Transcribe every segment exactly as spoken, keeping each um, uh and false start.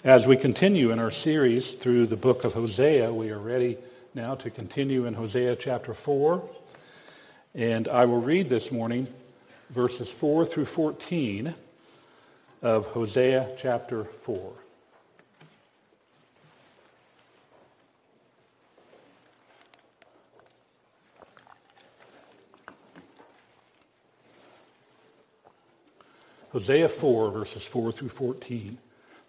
As we continue in our series through the book of Hosea, we are ready now to continue in Hosea chapter four. And I will read this morning verses four through fourteen of Hosea chapter four. Hosea four, verses four through fourteen.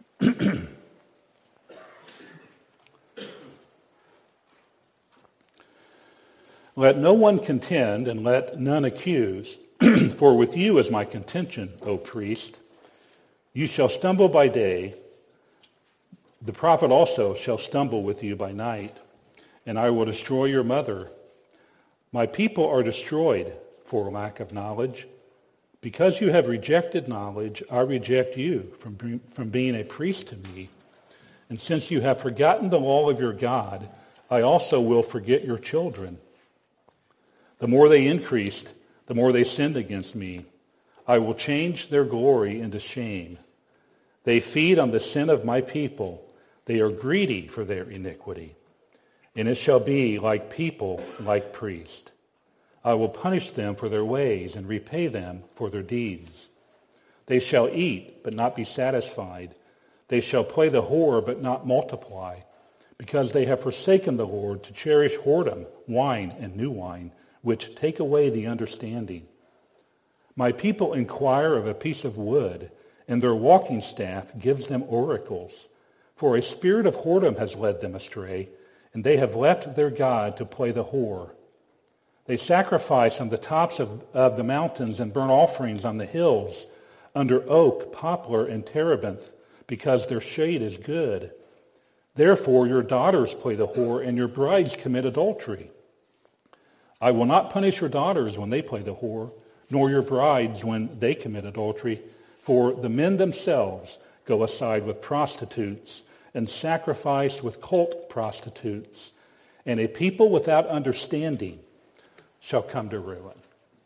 Let no one contend, and let none accuse, for with you is my contention, O priest. You shall stumble by day, the prophet also shall stumble with you by night, and I will destroy your mother. My people are destroyed for lack of knowledge. Because you have rejected knowledge, I reject you from, from being a priest to me. And since you have forgotten the law of your God, I also will forget your children. The more they increased, the more they sinned against me. I will change their glory into shame. They feed on the sin of my people. They are greedy for their iniquity. And it shall be like people, like priests. I will punish them for their ways and repay them for their deeds. They shall eat, but not be satisfied. They shall play the whore, but not multiply, because they have forsaken the Lord to cherish whoredom, wine, and new wine, which take away the understanding. My people inquire of a piece of wood, and their walking staff gives them oracles. For a spirit of whoredom has led them astray, and they have left their God to play the whore. They sacrifice on the tops of, of the mountains and burn offerings on the hills, under oak, poplar, and terebinth, because their shade is good. Therefore your daughters play the whore, and your brides commit adultery. I will not punish your daughters when they play the whore, nor your brides when they commit adultery, for the men themselves go aside with prostitutes and sacrifice with cult prostitutes, and a people without understanding shall come to ruin.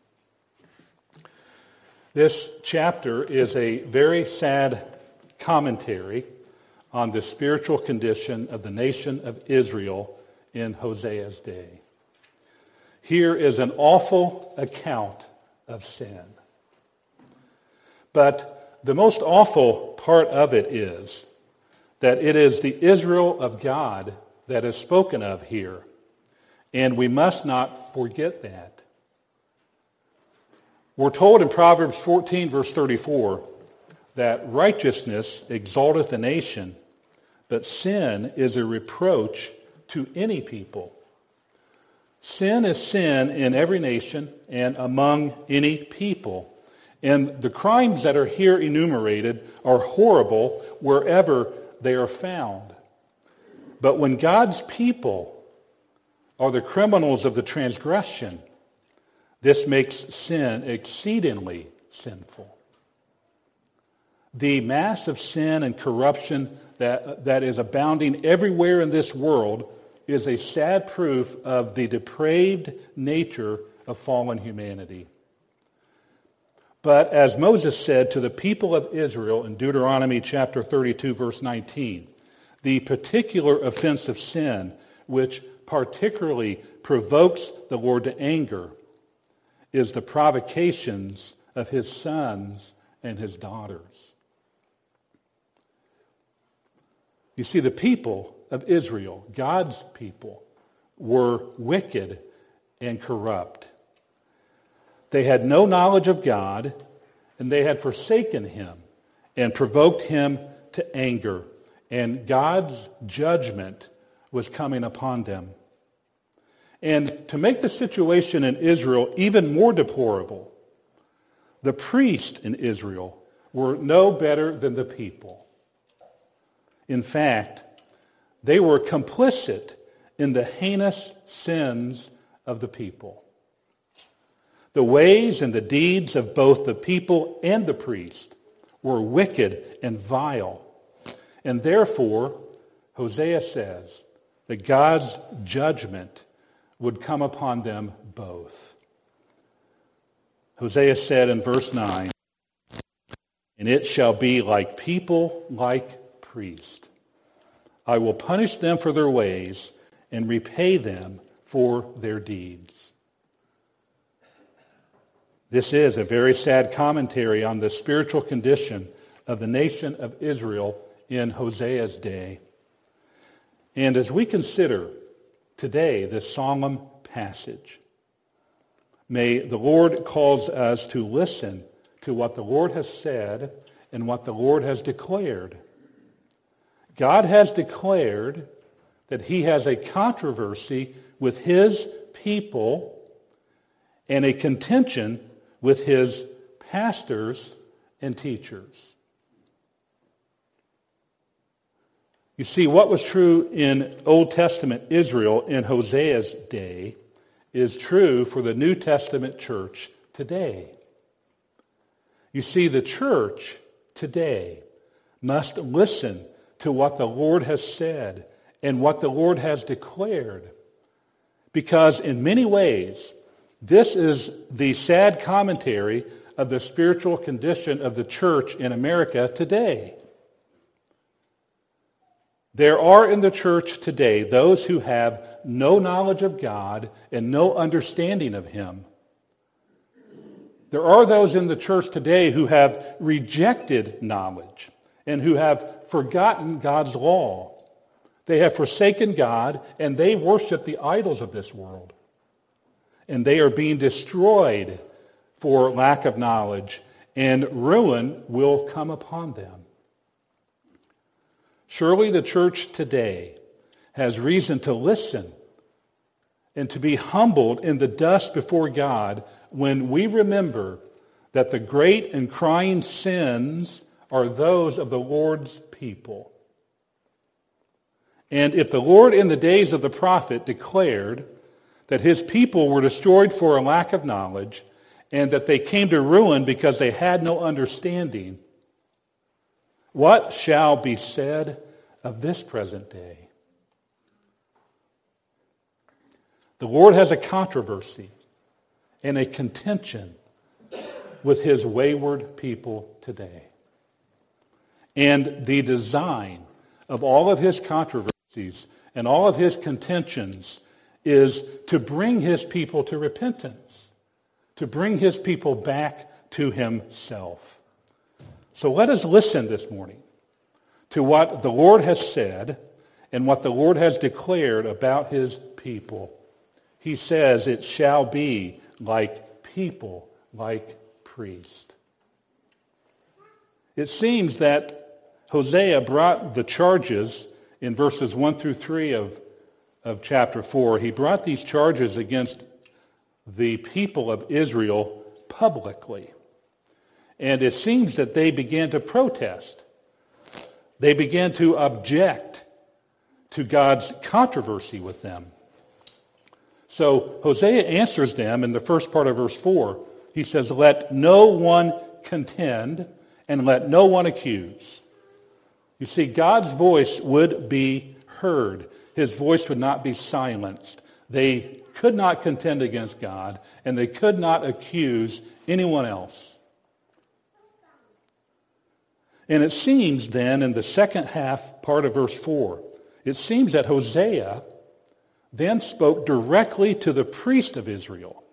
This chapter is a very sad commentary on the spiritual condition of the nation of Israel in Hosea's day. Here is an awful account of sin. But the most awful part of it is that it is the Israel of God that is spoken of here. And we must not forget that. We're told in Proverbs fourteen, verse thirty-four, that righteousness exalteth a nation, but sin is a reproach to any people. Sin is sin in every nation and among any people. And the crimes that are here enumerated are horrible wherever they are found. But when God's people are the criminals of the transgression, this makes sin exceedingly sinful. The mass of sin and corruption that, that is abounding everywhere in this world is a sad proof of the depraved nature of fallen humanity. But as Moses said to the people of Israel in Deuteronomy chapter thirty-two, verse nineteen, the particular offense of sin, which particularly provokes the Lord to anger, is the provocations of his sons and his daughters. You see, the people of Israel, God's people, were wicked and corrupt. They had no knowledge of God, and they had forsaken him and provoked him to anger, and God's judgment was coming upon them. And to make the situation in Israel even more deplorable, the priests in Israel were no better than the people. In fact, they were complicit in the heinous sins of the people. The ways and the deeds of both the people and the priest were wicked and vile. And therefore, Hosea says that God's judgment would come upon them both. Hosea said in verse nine, "And it shall be like people, like priest. I will punish them for their ways and repay them for their deeds. This is a very sad commentary on the spiritual condition of the nation of Israel in Hosea's day. And as we consider today this solemn passage, may the Lord cause us to listen to what the Lord has said and what the Lord has declared. God has declared that he has a controversy with his people and a contention with his pastors and teachers. You see, what was true in Old Testament Israel in Hosea's day is true for the New Testament church today. You see, the church today must listen to what the Lord has said and what the Lord has declared. Because in many ways, this is the sad commentary of the spiritual condition of the church in America today. There are in the church today those who have no knowledge of God and no understanding of him. There are those in the church today who have rejected knowledge and who have forgotten God's law. They have forsaken God and they worship the idols of this world. And they are being destroyed for lack of knowledge, and ruin will come upon them. Surely the church today has reason to listen and to be humbled in the dust before God when we remember that the great and crying sins are those of the Lord's people. And if the Lord in the days of the prophet declared that his people were destroyed for a lack of knowledge and that they came to ruin because they had no understanding, what shall be said of this present day? The Lord has a controversy and a contention with his wayward people today. And the design of all of his controversies and all of his contentions is to bring his people to repentance, to bring his people back to himself. So let us listen this morning to what the Lord has said and what the Lord has declared about his people. He says it shall be like people, like priests. It seems that Hosea brought the charges in verses one through three of, of chapter four. He brought these charges against the people of Israel publicly. And it seems that they began to protest. They began to object to God's controversy with them. So Hosea answers them in the first part of verse four. He says, "Let no one contend and let no one accuse." You see, God's voice would be heard. His voice would not be silenced. They could not contend against God, and they could not accuse anyone else. And it seems then in the second half part of verse four, it seems that Hosea then spoke directly to the priest of Israel.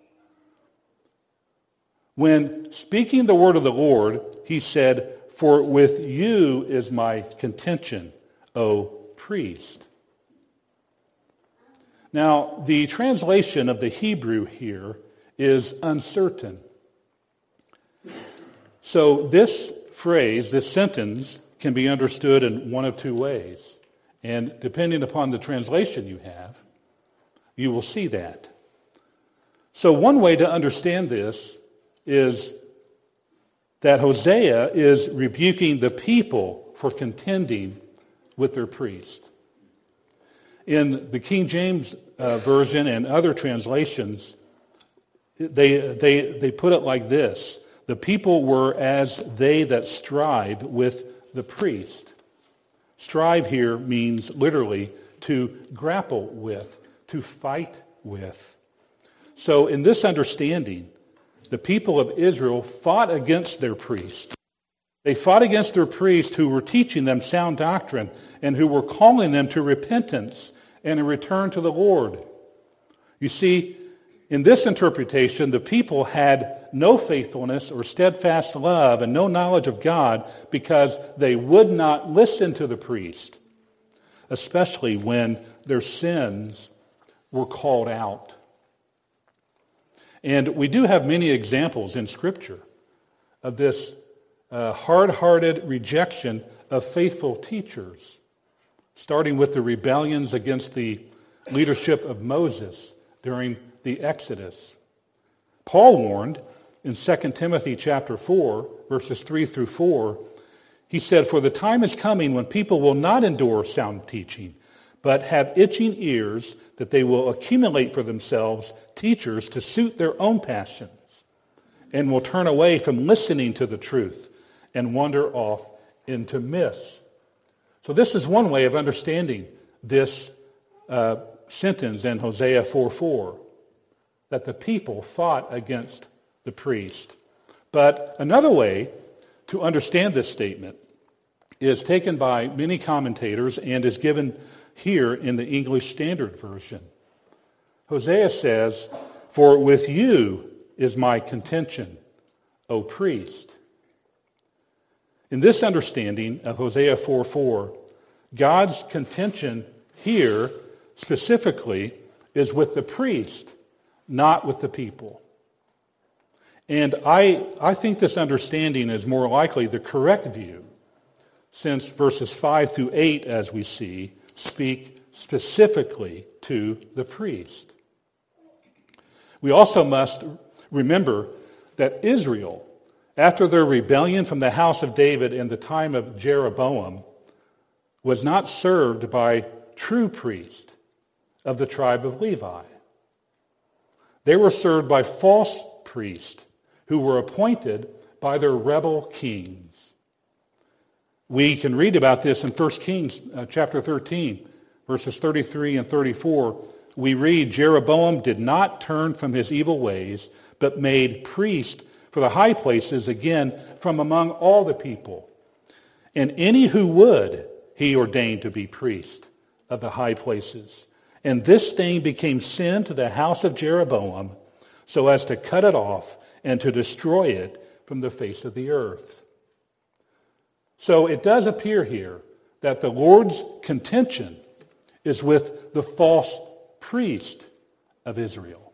When speaking the word of the Lord, he said, "For with you is my contention, O priest." Now, the translation of the Hebrew here is uncertain. So this phrase, this sentence, can be understood in one of two ways. And depending upon the translation you have, you will see that. So one way to understand this is that Hosea is rebuking the people for contending with their priest. In the King James uh, Version and other translations, they, they, they put it like this: the people were as they that strive with the priest. Strive here means literally to grapple with, to fight with. So in this understanding, the people of Israel fought against their priest. They fought against their priests who were teaching them sound doctrine and who were calling them to repentance and a return to the Lord. You see, in this interpretation, the people had no faithfulness or steadfast love and no knowledge of God because they would not listen to the priest, especially when their sins were called out. And we do have many examples in Scripture of this uh, hard-hearted rejection of faithful teachers, starting with the rebellions against the leadership of Moses during the Exodus. Paul warned in Second Timothy chapter four, verses three through four, he said, "For the time is coming when people will not endure sound teaching, but have itching ears that they will accumulate for themselves teachers to suit their own passions, and will turn away from listening to the truth and wander off into myths." So this is one way of understanding this uh, sentence in Hosea four four, that the people fought against the priest. But another way to understand this statement is taken by many commentators and is given here in the English Standard Version. Hosea says, "For with you is my contention, O priest." In this understanding of Hosea four four, God's contention here specifically is with the priest, not with the people. And I, I think this understanding is more likely the correct view, since verses five through eight, as we see, speak specifically to the priest. We also must remember that Israel, after their rebellion from the house of David in the time of Jeroboam, was not served by true priests of the tribe of Levi. They were served by false priests who were appointed by their rebel kings. We can read about this in First Kings uh, chapter thirteen, verses thirty-three and thirty-four. We read, "Jeroboam did not turn from his evil ways, but made priests for the high places again from among all the people. And any who would, he ordained to be priest of the high places. And this thing became sin to the house of Jeroboam, so as to cut it off and to destroy it from the face of the earth." So it does appear here that the Lord's contention is with the false priest of Israel.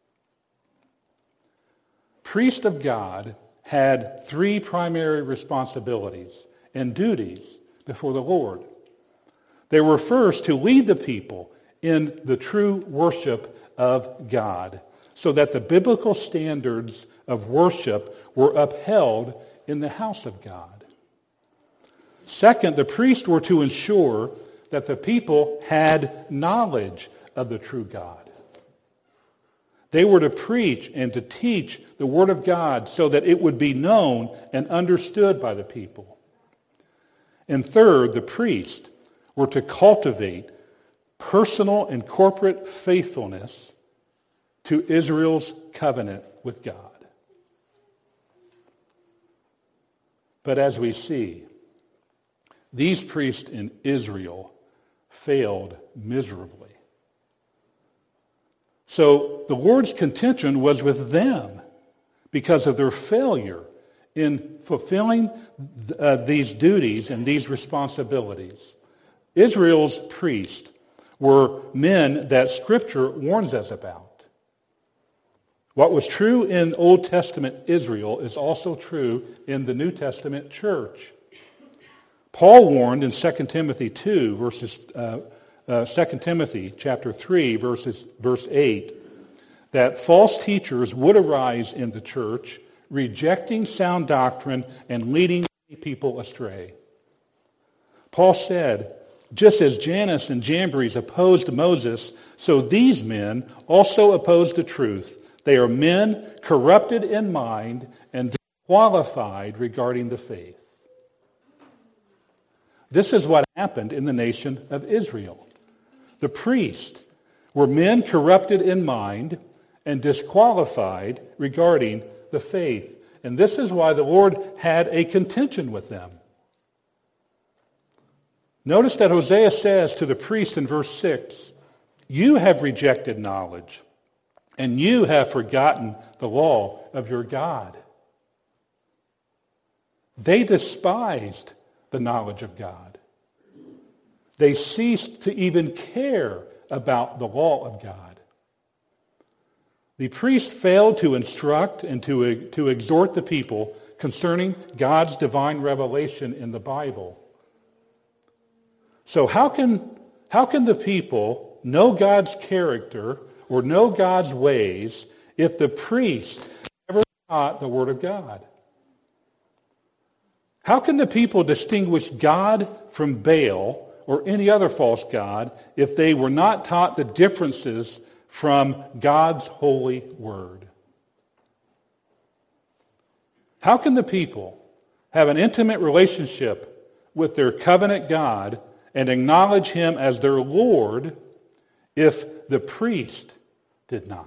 Priest of God had three primary responsibilities and duties before the Lord. They were first to lead the people in the true worship of God, so that the biblical standards of worship were upheld in the house of God. Second, the priests were to ensure that the people had knowledge of the true God. They were to preach and to teach the Word of God so that it would be known and understood by the people. And third, the priests were to cultivate personal and corporate faithfulness to Israel's covenant with God. But as we see, these priests in Israel failed miserably. So the Lord's contention was with them because of their failure in fulfilling uh, these duties and these responsibilities. Israel's priests were men that Scripture warns us about. What was true in Old Testament Israel is also true in the New Testament church. Paul warned in Second Timothy two, verses uh, uh, Second Timothy chapter three, verses verse eight, that false teachers would arise in the church, rejecting sound doctrine and leading people astray. Paul said, "Just as Jannes and Jambres opposed Moses, so these men also oppose the truth. They are men corrupted in mind and disqualified regarding the faith." This is what happened in the nation of Israel. The priests were men corrupted in mind and disqualified regarding the faith. And this is why the Lord had a contention with them. Notice that Hosea says to the priest in verse six, "You have rejected knowledge, and you have forgotten the law of your God." They despised the knowledge of God. They ceased to even care about the law of God. The priest failed to instruct and to, to exhort the people concerning God's divine revelation in the Bible. So how can, how can the people know God's character or know God's ways if the priest never taught the Word of God? How can the people distinguish God from Baal or any other false god if they were not taught the differences from God's holy word? How can the people have an intimate relationship with their covenant God and acknowledge him as their Lord if the priest did not?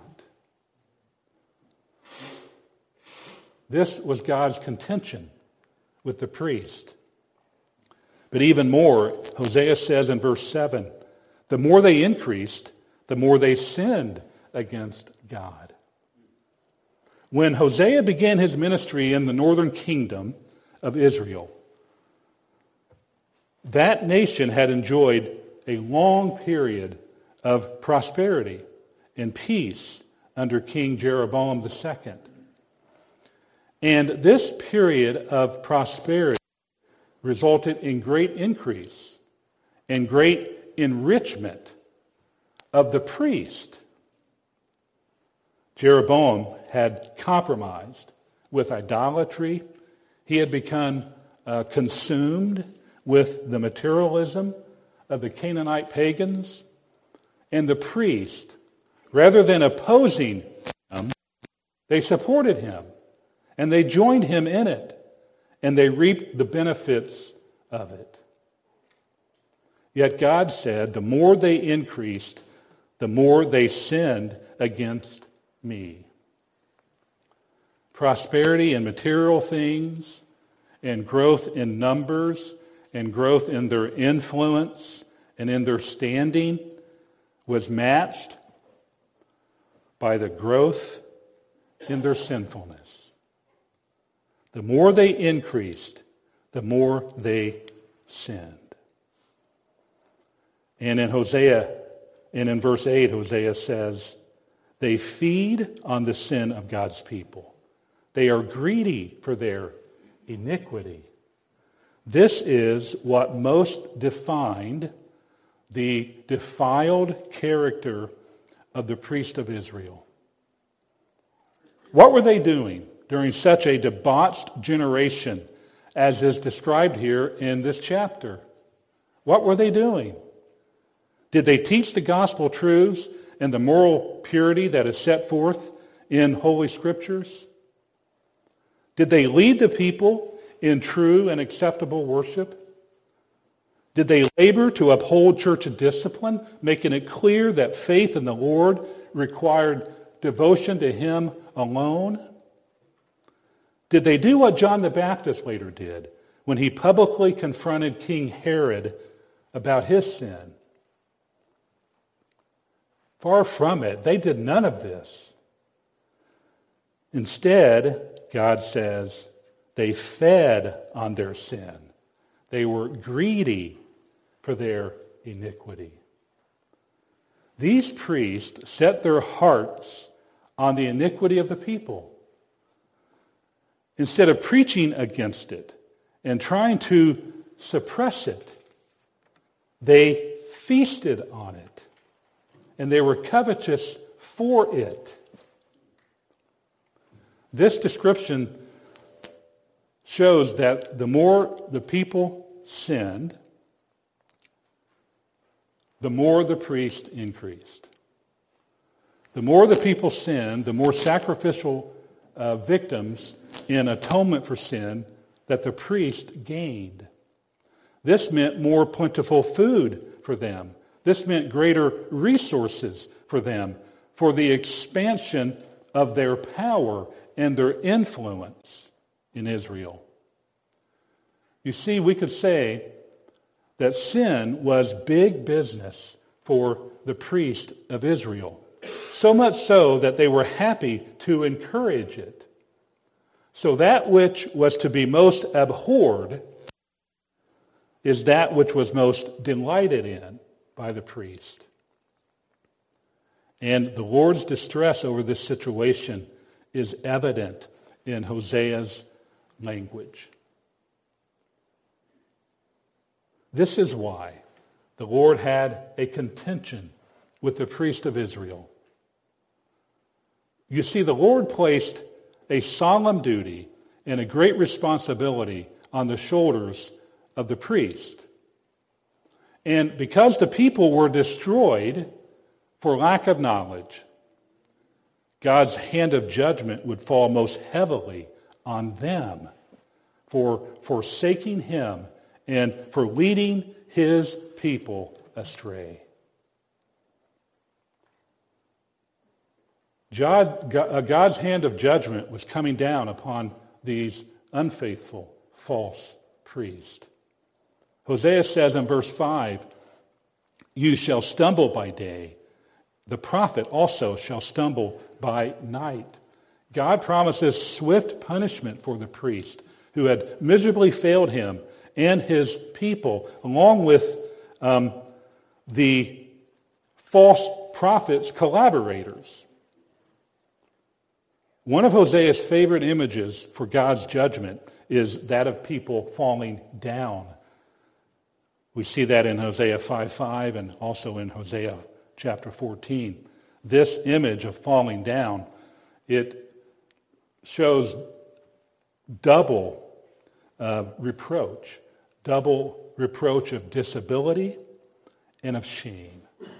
This was God's contention with the priest. But even more, Hosea says in verse seven, the more they increased, the more they sinned against God. When Hosea began his ministry in the northern kingdom of Israel, that nation had enjoyed a long period of prosperity and peace under King Jeroboam the Second. And this period of prosperity resulted in great increase and great enrichment of the priest. Jeroboam had compromised with idolatry. He had become uh, consumed with the materialism of the Canaanite pagans. And the priest, rather than opposing him, they supported him. And they joined him in it. And they reaped the benefits of it. Yet God said, the more they increased, the more they sinned against me. Prosperity in material things, and growth in numbers, and growth in their influence, and in their standing was matched by the growth in their sinfulness. The more they increased, the more they sinned. And in Hosea, and in verse eight, Hosea says, they feed on the sin of God's people. They are greedy for their iniquity. This is what most defined the defiled character of the priest of Israel. What were they doing during such a debauched generation as is described here in this chapter? What were they doing? Did they teach the gospel truths and the moral purity that is set forth in Holy Scriptures? Did they lead the people in true and acceptable worship? Did they labor to uphold church discipline, making it clear that faith in the Lord required devotion to him alone? Did they do what John the Baptist later did when he publicly confronted King Herod about his sin? Far from it. They did none of this. Instead, God says, they fed on their sin. They were greedy for their iniquity. These priests set their hearts on the iniquity of the people. Instead of preaching against it and trying to suppress it, they feasted on it. And they were covetous for it. This description shows that the more the people sinned, the more the priest increased. The more the people sinned, the more sacrificial uh, victims in atonement for sin that the priest gained. This meant more plentiful food for them. This meant greater resources for them for the expansion of their power and their influence in Israel. You see, we could say that sin was big business for the priest of Israel, so much so that they were happy to encourage it. So that which was to be most abhorred is that which was most delighted in by the priest. And the Lord's distress over this situation is evident in Hosea's language. This is why the Lord had a contention with the priest of Israel. You see, the Lord placed a solemn duty and a great responsibility on the shoulders of the priest. And because the people were destroyed for lack of knowledge, God's hand of judgment would fall most heavily on them for forsaking him and for leading his people astray. God's hand of judgment was coming down upon these unfaithful, false priests. Hosea says in verse five, "You shall stumble by day. The prophet also shall stumble by night." God promises swift punishment for the priest who had miserably failed him and his people, along with um, the false prophets' collaborators. One of Hosea's favorite images for God's judgment is that of people falling down. We see that in Hosea five five and also in Hosea chapter fourteen. This image of falling down, it shows double uh, reproach, double reproach of disability and of shame.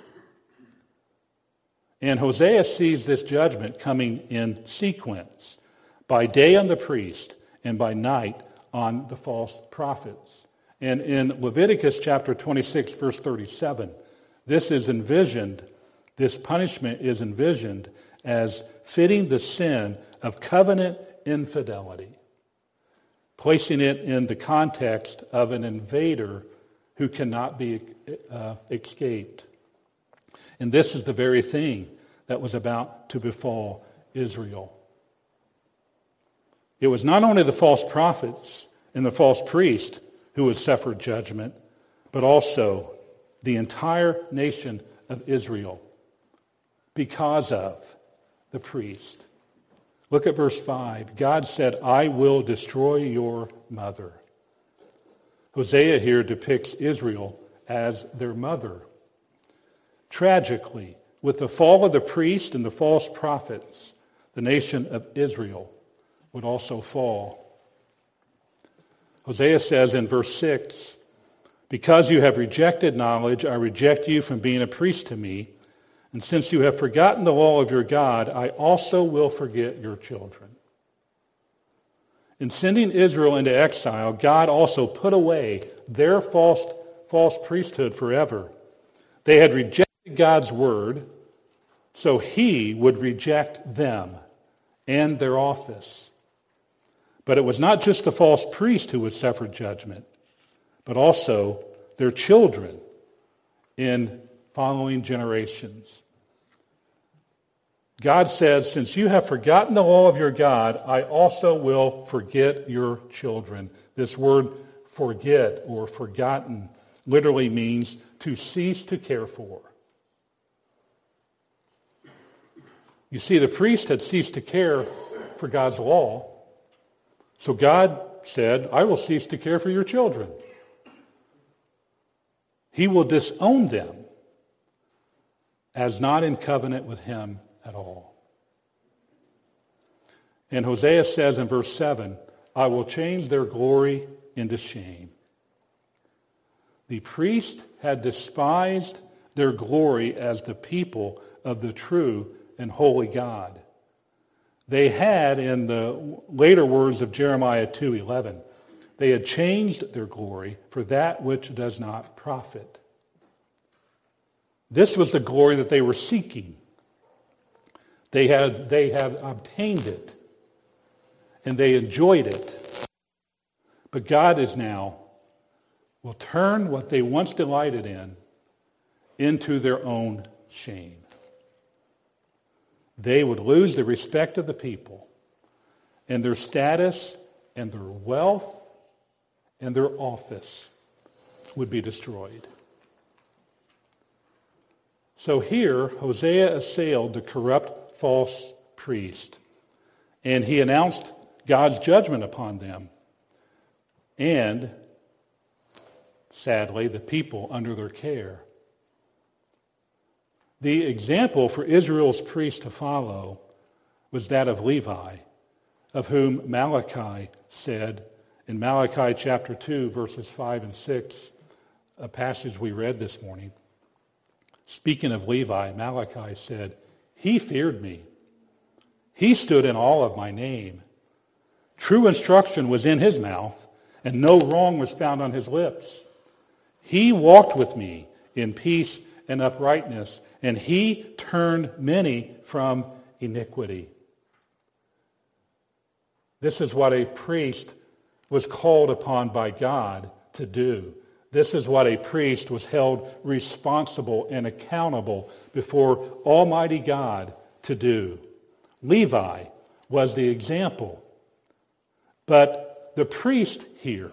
And Hosea sees this judgment coming in sequence, by day on the priest and by night on the false prophets. And in Leviticus chapter twenty-six, verse thirty-seven, this is envisioned, this punishment is envisioned as fitting the sin of covenant infidelity, placing it in the context of an invader who cannot be uh, escaped. And this is the very thing that was about to befall Israel. It was not only the false prophets and the false priest who would suffer judgment, but also the entire nation of Israel because of the priest. Look at verse five. God said, "I will destroy your mother." Hosea here depicts Israel as their mother. Tragically, with the fall of the priest and the false prophets, the nation of Israel would also fall. Hosea says in verse six, "Because you have rejected knowledge, I reject you from being a priest to me. And since you have forgotten the law of your God, I also will forget your children." In sending Israel into exile, God also put away their false, false priesthood forever. They had rejected God's word, so he would reject them and their office. But it was not just the false priest who would suffer judgment, but also their children in following generations. God says, "Since you have forgotten the law of your God, I also will forget your children." This word forget or forgotten literally means to cease to care for. You see, the priest had ceased to care for God's law, so God said, "I will cease to care for your children." He will disown them as not in covenant with him at all. And Hosea says in verse seven, "I will change their glory into shame." The priest had despised their glory as the people of the true and holy God. They had, in the later words of Jeremiah two eleven, they had changed their glory for that which does not profit. This was the glory that they were seeking. They had, they had obtained it and they enjoyed it. But God is now will turn what they once delighted in into their own shame. They would lose the respect of the people, and their status and their wealth and their office would be destroyed. So here, Hosea assailed the corrupt false priest, and he announced God's judgment upon them, and sadly, the people under their care. The example for Israel's priests to follow was that of Levi, of whom Malachi said in Malachi chapter two, verses five and six, a passage we read this morning. Speaking of Levi, Malachi said, "He feared me. He stood in awe of my name. True instruction was in his mouth, and no wrong was found on his lips. He walked with me in peace and uprightness, and he turned many from iniquity." This is what a priest was called upon by God to do. This is what a priest was held responsible and accountable before Almighty God to do. Levi was the example. But the priest here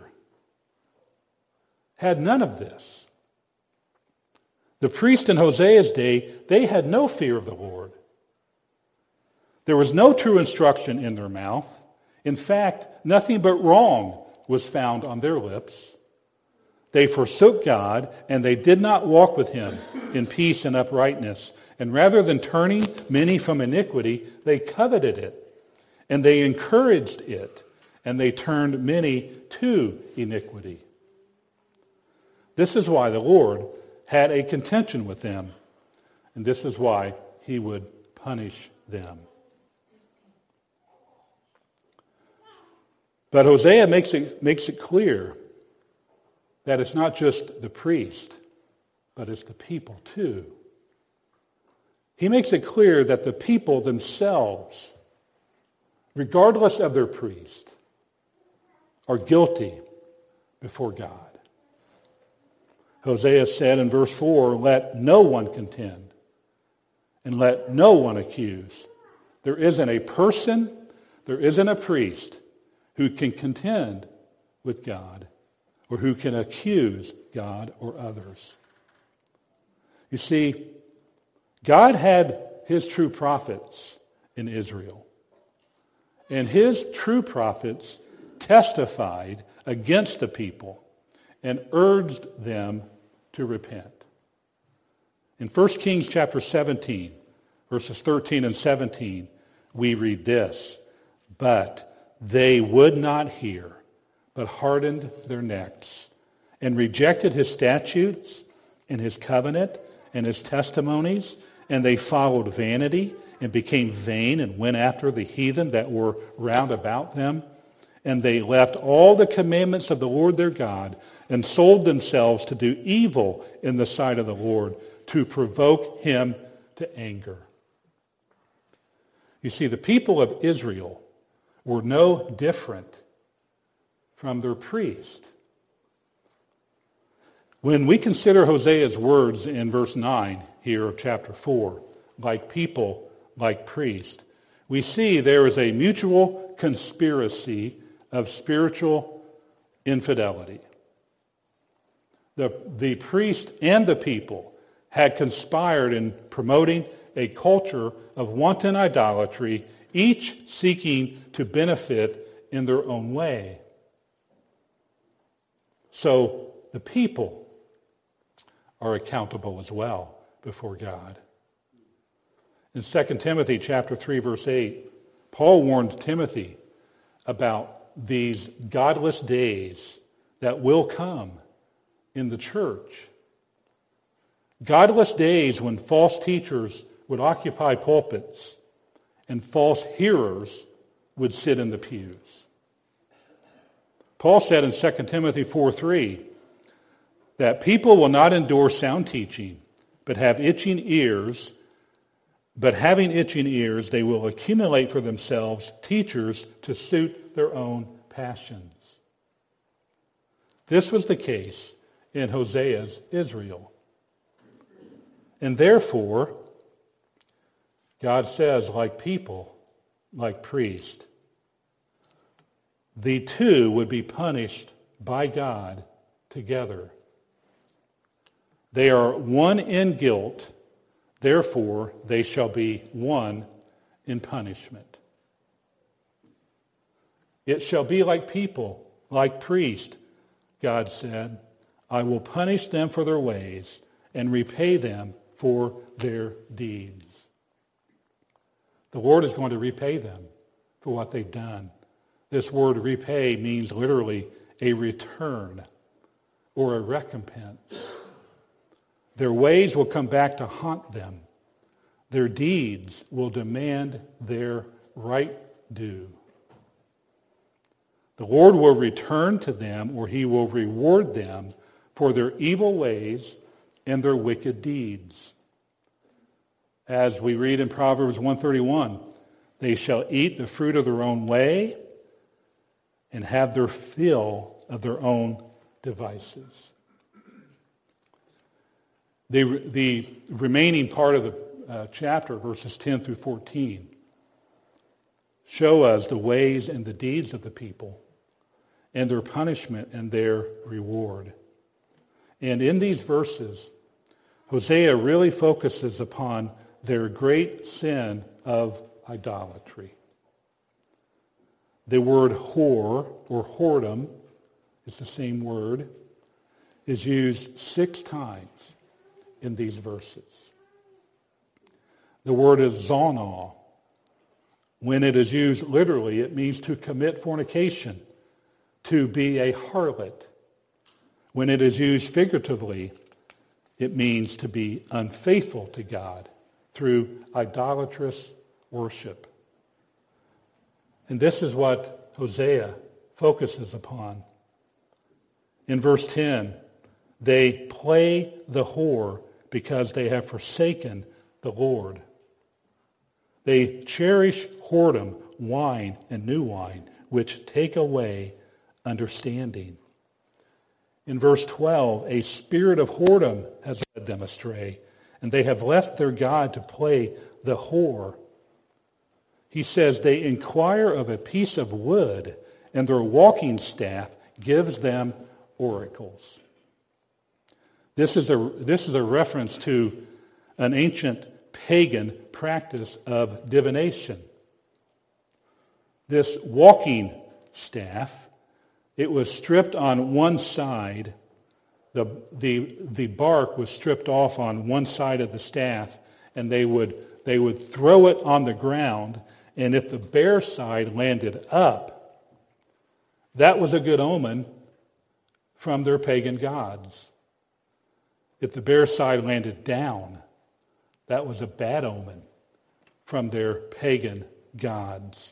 had none of this. The priest in Hosea's day, they had no fear of the Lord. There was no true instruction in their mouth. In fact, nothing but wrong was found on their lips. They forsook God, and they did not walk with him in peace and uprightness. And rather than turning many from iniquity, they coveted it, and they encouraged it, and they turned many to iniquity. This is why the Lord had a contention with them, and this is why he would punish them. But Hosea makes it, makes it clear that it's not just the priest, but it's the people too. He makes it clear that the people themselves, regardless of their priest, are guilty before God. Hosea said in verse four, "Let no one contend, and let no one accuse." There isn't a person, there isn't a priest who can contend with God or who can accuse God or others. You see, God had his true prophets in Israel, and his true prophets testified against the people and urged them to repent. In First Kings chapter seventeen, verses thirteen and seventeen, we read this, "But they would not hear, but hardened their necks, and rejected his statutes and his covenant and his testimonies, and they followed vanity and became vain and went after the heathen that were round about them. And they left all the commandments of the Lord their God and sold themselves to do evil in the sight of the Lord, to provoke him to anger." You see, the people of Israel were no different from their priest. When we consider Hosea's words in verse nine here of chapter four, like people, like priest, we see there is a mutual conspiracy of spiritual infidelity. The, the priest and the people had conspired in promoting a culture of wanton idolatry, each seeking to benefit in their own way. So the people are accountable as well before God. In Second Timothy chapter three, verse eight, Paul warned Timothy about these godless days that will come in the church. Godless days when false teachers would occupy pulpits and false hearers would sit in the pews. Paul said in Second Timothy four three that people will not endure sound teaching, but have itching ears But having itching ears, they will accumulate for themselves teachers to suit their own passions. This was the case in Hosea's Israel. And therefore, God says, like people, like priests, the two would be punished by God together. They are one in guilt, therefore they shall be one in punishment. It shall be like people, like priests, God said, I will punish them for their ways and repay them for their deeds. The Lord is going to repay them for what they've done. This word repay means literally a return or a recompense. Their ways will come back to haunt them. Their deeds will demand their right due. The Lord will return to them, or he will reward them for their evil ways and their wicked deeds. As we read in Proverbs one thirty-one, they shall eat the fruit of their own way and have their fill of their own devices. The, the remaining part of the uh, chapter, verses ten through fourteen, show us the ways and the deeds of the people and their punishment and their reward. And in these verses, Hosea really focuses upon their great sin of idolatry. The word whore or whoredom is the same word, is used six times in these verses. The word is zonah. When it is used literally, it means to commit fornication, to be a harlot. When it is used figuratively, it means to be unfaithful to God through idolatrous worship. And this is what Hosea focuses upon. In verse ten, they play the whore because they have forsaken the Lord. They cherish whoredom, wine, and new wine, which take away understanding. In verse twelve, a spirit of whoredom has led them astray, and they have left their God to play the whore. He says they inquire of a piece of wood, and their walking staff gives them oracles. This is a, this is a reference to an ancient pagan practice of divination. This walking staff, it was stripped on one side. The, the, the bark was stripped off on one side of the staff, and they would, they would throw it on the ground, and if the bare side landed up, that was a good omen from their pagan gods. If the bare side landed down, that was a bad omen from their pagan gods.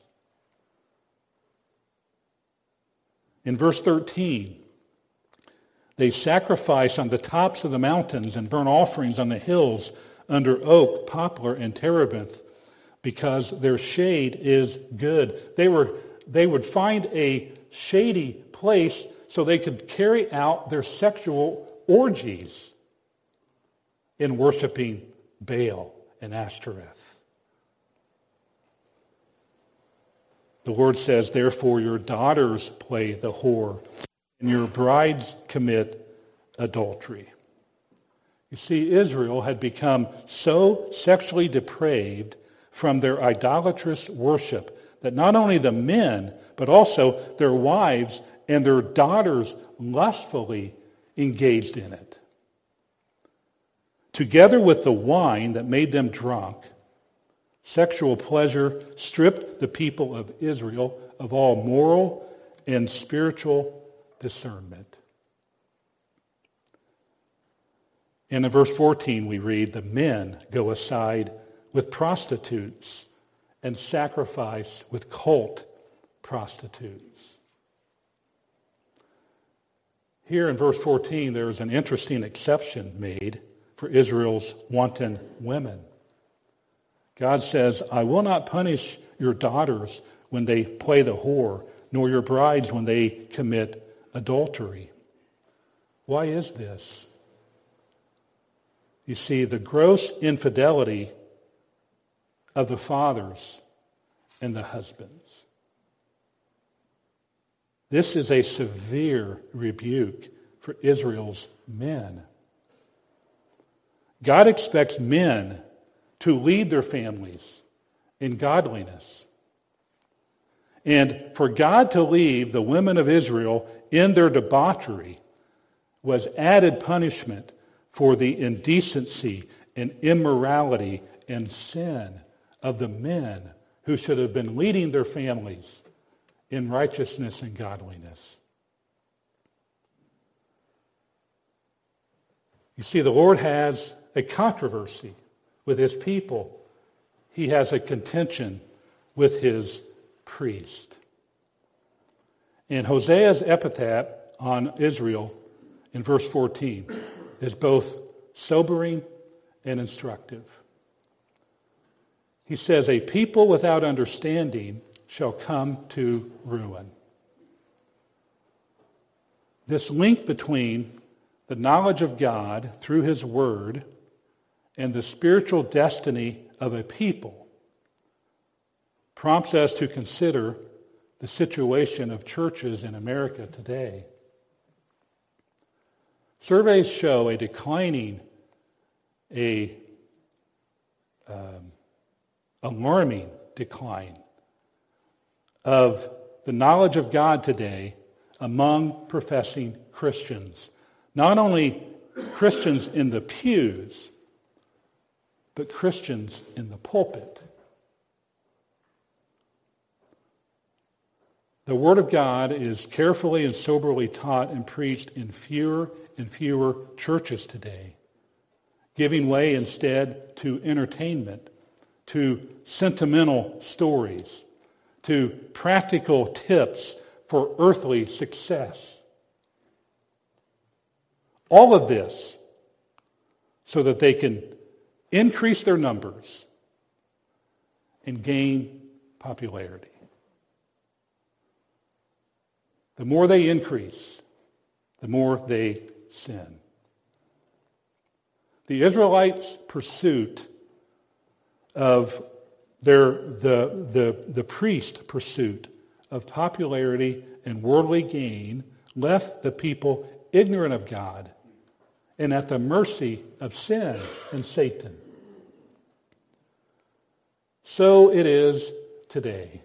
In verse thirteen, they sacrifice on the tops of the mountains and burn offerings on the hills under oak, poplar, and terebinth because their shade is good. They were they would find a shady place so they could carry out their sexual orgies in worshiping Baal and Ashtoreth. The Lord says, therefore your daughters play the whore, and your brides commit adultery. You see, Israel had become so sexually depraved from their idolatrous worship that not only the men, but also their wives and their daughters lustfully engaged in it. Together with the wine that made them drunk, sexual pleasure stripped the people of Israel of all moral and spiritual discernment. And in verse fourteen we read, the men go aside with prostitutes and sacrifice with cult prostitutes. Here in verse fourteen there is an interesting exception made for Israel's wanton women. God says, I will not punish your daughters when they play the whore, nor your brides when they commit adultery. Why is this? You see, the gross infidelity of the fathers and the husbands. This is a severe rebuke for Israel's men. God expects men to lead their families in godliness. And for God to leave the women of Israel in their debauchery was added punishment for the indecency and immorality and sin of the men who should have been leading their families in righteousness and godliness. You see, the Lord has a controversy with his people. He has a contention with his priest. And Hosea's epitaph on Israel in verse fourteen is both sobering and instructive. He says, a people without understanding shall come to ruin. This link between the knowledge of God through his word and the spiritual destiny of a people prompts us to consider the situation of churches in America today. Surveys show a declining, a um, alarming decline of the knowledge of God today among professing Christians. Not only Christians in the pews, but Christians in the pulpit. The Word of God is carefully and soberly taught and preached in fewer and fewer churches today, giving way instead to entertainment, to sentimental stories, to practical tips for earthly success. All of this so that they can increase their numbers and gain popularity. The more they increase, the more they sin. The Israelites' pursuit of their the, the, the priest pursuit of popularity and worldly gain left the people ignorant of God and at the mercy of sin and Satan. So it is today.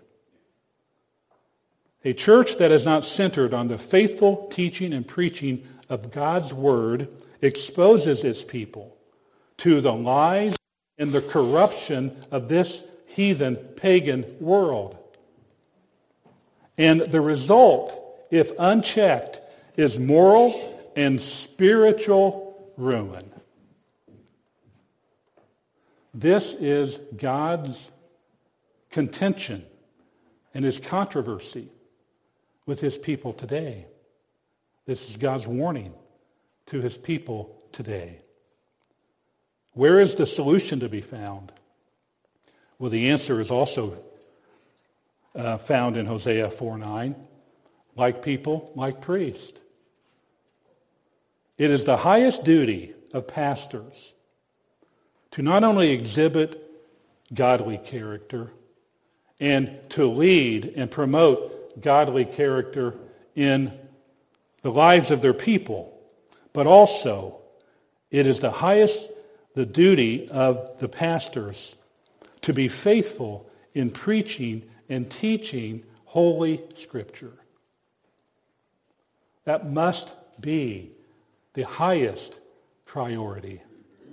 A church that is not centered on the faithful teaching and preaching of God's word exposes its people to the lies and the corruption of this heathen, pagan world. And the result, if unchecked, is moral and spiritual ruin. This is God's contention and his controversy with his people today. This is God's warning to his people today. Where is the solution to be found? Well, the answer is also uh, found in Hosea four nine. Like people, like priests. It is the highest duty of pastors to not only exhibit godly character and to lead and promote godly character in the lives of their people, but also it is the highest, the duty of the pastors to be faithful in preaching and teaching Holy Scripture. That must be the highest priority.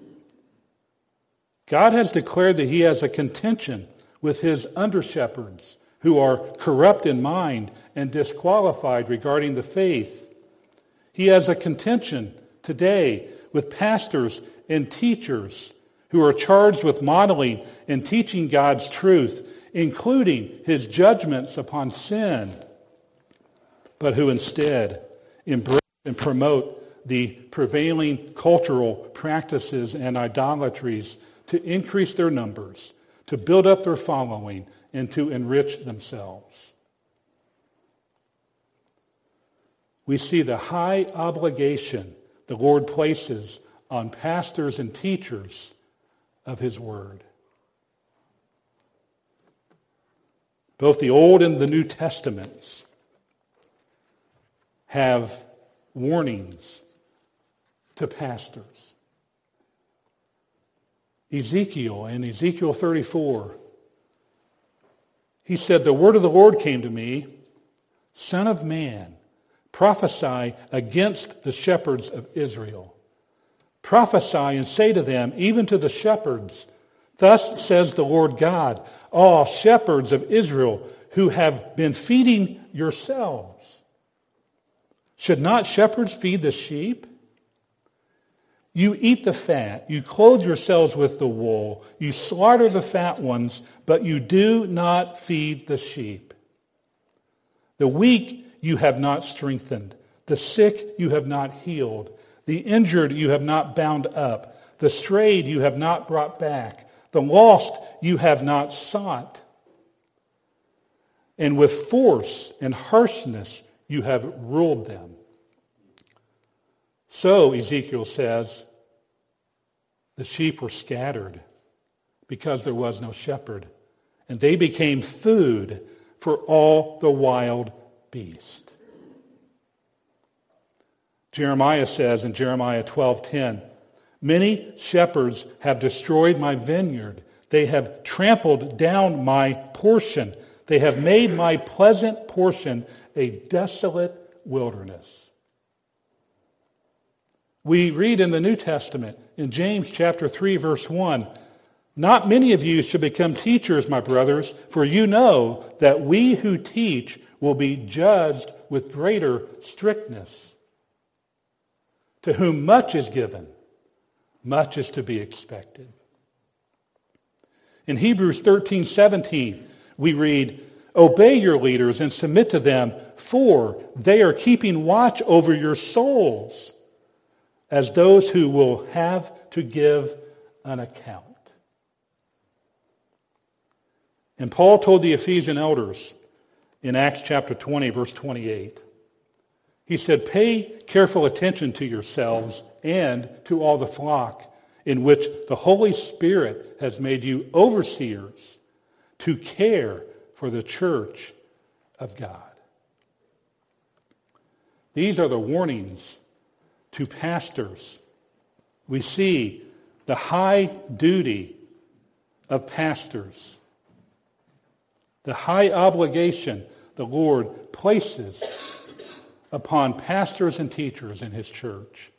God has declared that he has a contention with his under-shepherds who are corrupt in mind and disqualified regarding the faith. He has a contention today with pastors and teachers who are charged with modeling and teaching God's truth, including his judgments upon sin, but who instead embrace and promote the prevailing cultural practices and idolatries to increase their numbers, to build up their following, and to enrich themselves. We see the high obligation the Lord places on pastors and teachers of his word. Both the Old and the New Testaments have warnings to pastors. Ezekiel, in Ezekiel thirty-four, he said, "The word of the Lord came to me, Son of man, prophesy against the shepherds of Israel. Prophesy and say to them, even to the shepherds, thus says the Lord God, all shepherds of Israel who have been feeding yourselves. Should not shepherds feed the sheep? You eat the fat, you clothe yourselves with the wool, you slaughter the fat ones, but you do not feed the sheep. The weak you have not strengthened, the sick you have not healed, the injured you have not bound up, the strayed you have not brought back, the lost you have not sought. And with force and harshness you have ruled them." So, Ezekiel says, the sheep were scattered because there was no shepherd, and they became food for all the wild beasts. Jeremiah says in Jeremiah twelve ten, "Many shepherds have destroyed my vineyard. They have trampled down my portion. They have made my pleasant portion a desolate wilderness." We read in the New Testament, in James chapter three, verse one, "Not many of you should become teachers, my brothers, for you know that we who teach will be judged with greater strictness. To whom much is given, much is to be expected." In Hebrews thirteen seventeen, we read, "Obey your leaders and submit to them, for they are keeping watch over your souls as those who will have to give an account." And Paul told the Ephesian elders in Acts chapter twenty, verse twenty-eight, he said, "Pay careful attention to yourselves and to all the flock in which the Holy Spirit has made you overseers to care for the church of God." These are the warnings to pastors. We see the high duty of pastors, the high obligation the Lord places upon pastors and teachers in his church.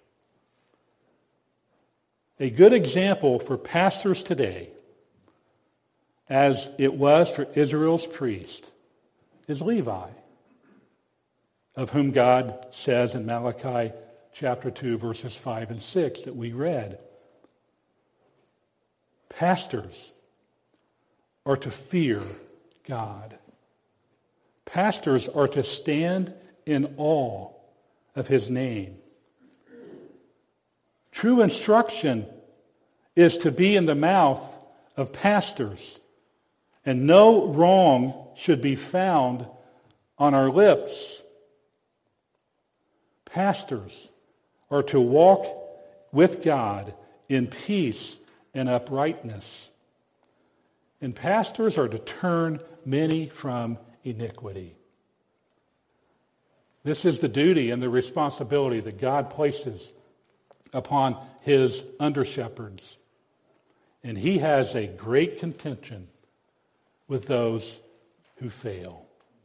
A good example for pastors today, as it was for Israel's priest, is Levi, of whom God says in Malachi chapter two, verses five and six that we read. Pastors are to fear God. Pastors are to stand in awe of his name. True instruction is to be in the mouth of pastors, and no wrong should be found on our lips. Pastors are to walk with God in peace and uprightness. And pastors are to turn many from iniquity. This is the duty and the responsibility that God places upon his under-shepherds. And he has a great contention with those who fail.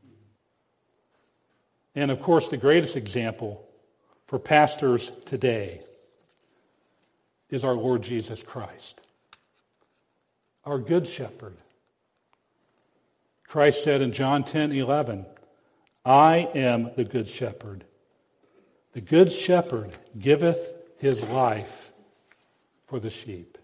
And of course, the greatest example for pastors today is our Lord Jesus Christ, our good shepherd. Christ said in John ten eleven, "I am the good shepherd. The good shepherd giveth his life for the sheep."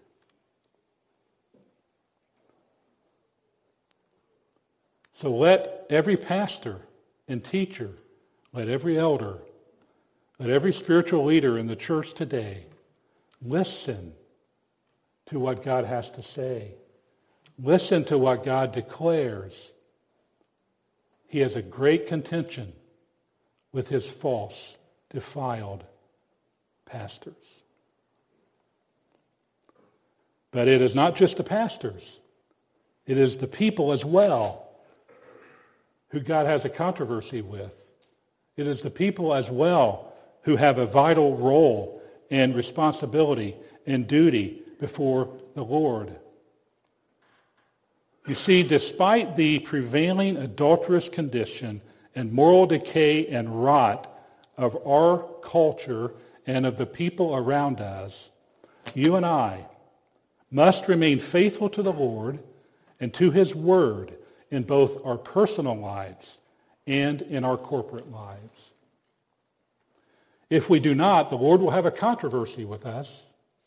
So let every pastor and teacher, let every elder, let every spiritual leader in the church today listen to what God has to say. Listen to what God declares. He has a great contention with his false, defiled pastors. But it is not just the pastors. It is the people as well who God has a controversy with. It is the people as well who have a vital role and responsibility and duty before the Lord. You see, despite the prevailing adulterous condition and moral decay and rot of our culture and of the people around us, you and I must remain faithful to the Lord and to his word in both our personal lives and in our corporate lives. If we do not, the Lord will have a controversy with us.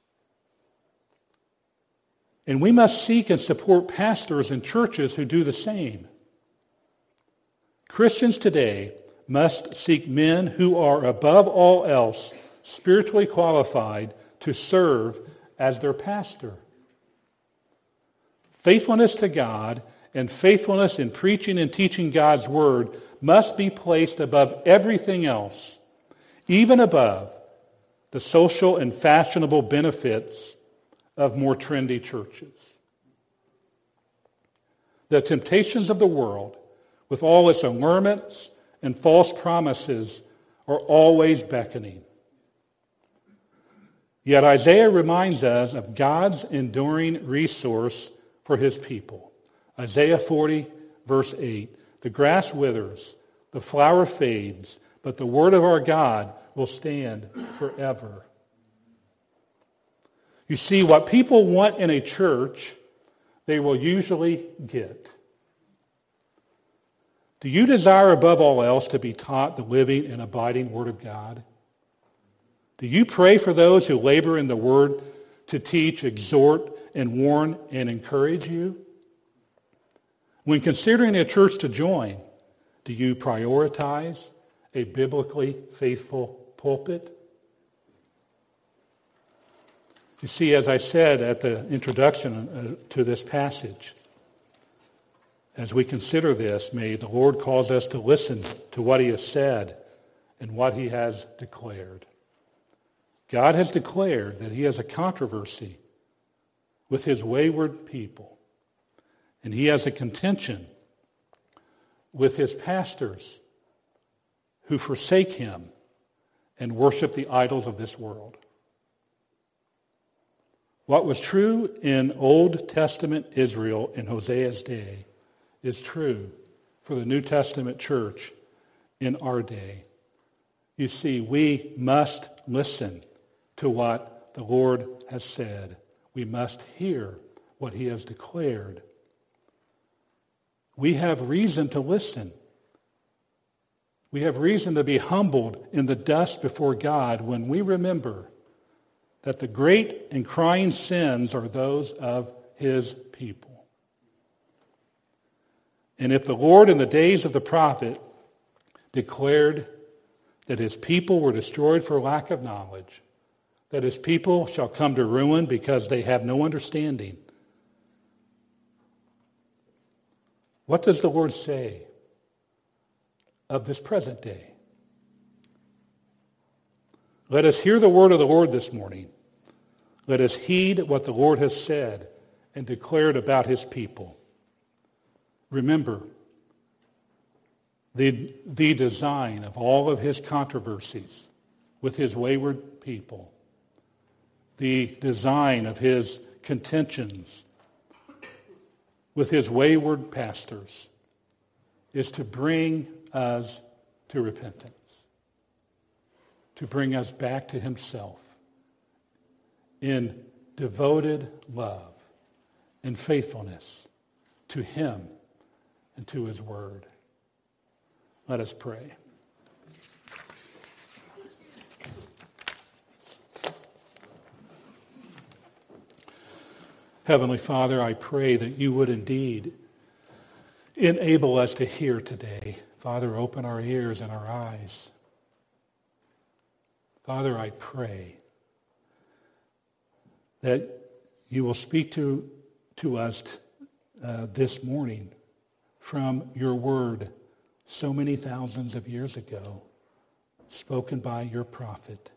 And we must seek and support pastors and churches who do the same. Christians today must seek men who are above all else spiritually qualified to serve as their pastor. Faithfulness to God and faithfulness in preaching and teaching God's word must be placed above everything else, even above the social and fashionable benefits of more trendy churches. The temptations of the world, with all its allurements and false promises, are always beckoning. Yet Isaiah reminds us of God's enduring resource for his people. Isaiah forty, verse eight, "The grass withers, the flower fades, but the word of our God will stand forever." You see, what people want in a church, they will usually get. Do you desire above all else to be taught the living and abiding Word of God? Do you pray for those who labor in the Word to teach, exhort, and warn and encourage you? When considering a church to join, do you prioritize a biblically faithful pulpit? You see, as I said at the introduction to this passage, as we consider this, may the Lord cause us to listen to what he has said and what he has declared. God has declared that he has a controversy with his wayward people, and he has a contention with his pastors who forsake him and worship the idols of this world. What was true in Old Testament Israel in Hosea's day is true for the New Testament church in our day. You see, we must listen to what the Lord has said. We must hear what he has declared. We have reason to listen. We have reason to be humbled in the dust before God when we remember that the great and crying sins are those of his people. And if the Lord in the days of the prophet declared that his people were destroyed for lack of knowledge, that his people shall come to ruin because they have no understanding, what does the Lord say of this present day? Let us hear the word of the Lord this morning. Let us heed what the Lord has said and declared about his people. Remember, the, the design of all of his controversies with his wayward people, the design of his contentions with his wayward pastors is to bring us to repentance, to bring us back to himself in devoted love and faithfulness to him and to his word. Let us pray. Heavenly Father, I pray that you would indeed enable us to hear today. Father, open our ears and our eyes. Father, I pray that you will speak to, to us t- uh, this morning from your word so many thousands of years ago, spoken by your prophet.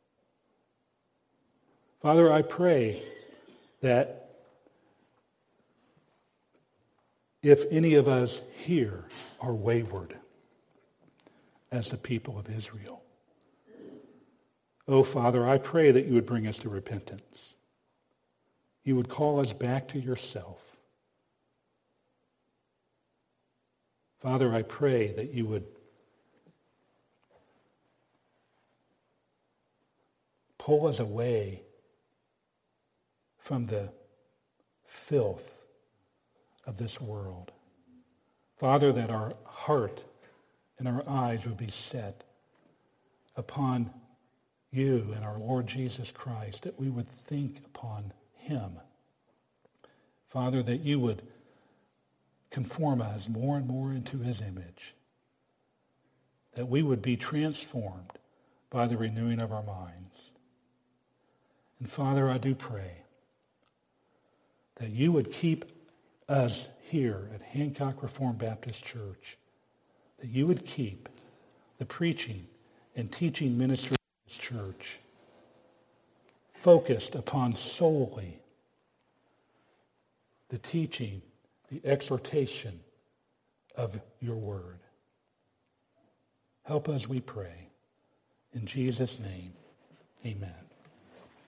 Father, I pray that if any of us here are wayward as the people of Israel, oh, Father, I pray that you would bring us to repentance. You would call us back to yourself. Father, I pray that you would pull us away from the filth of this world. Father, that our heart and our eyes would be set upon you and our Lord Jesus Christ, that we would think upon him. Father, that you would conform us more and more into his image, that we would be transformed by the renewing of our minds. And Father, I do pray that you would keep us here at Hancock Reformed Baptist Church, that you would keep the preaching and teaching ministry of this church focused upon solely the teaching, the exhortation of your word. Help us, we pray. In Jesus' name, amen.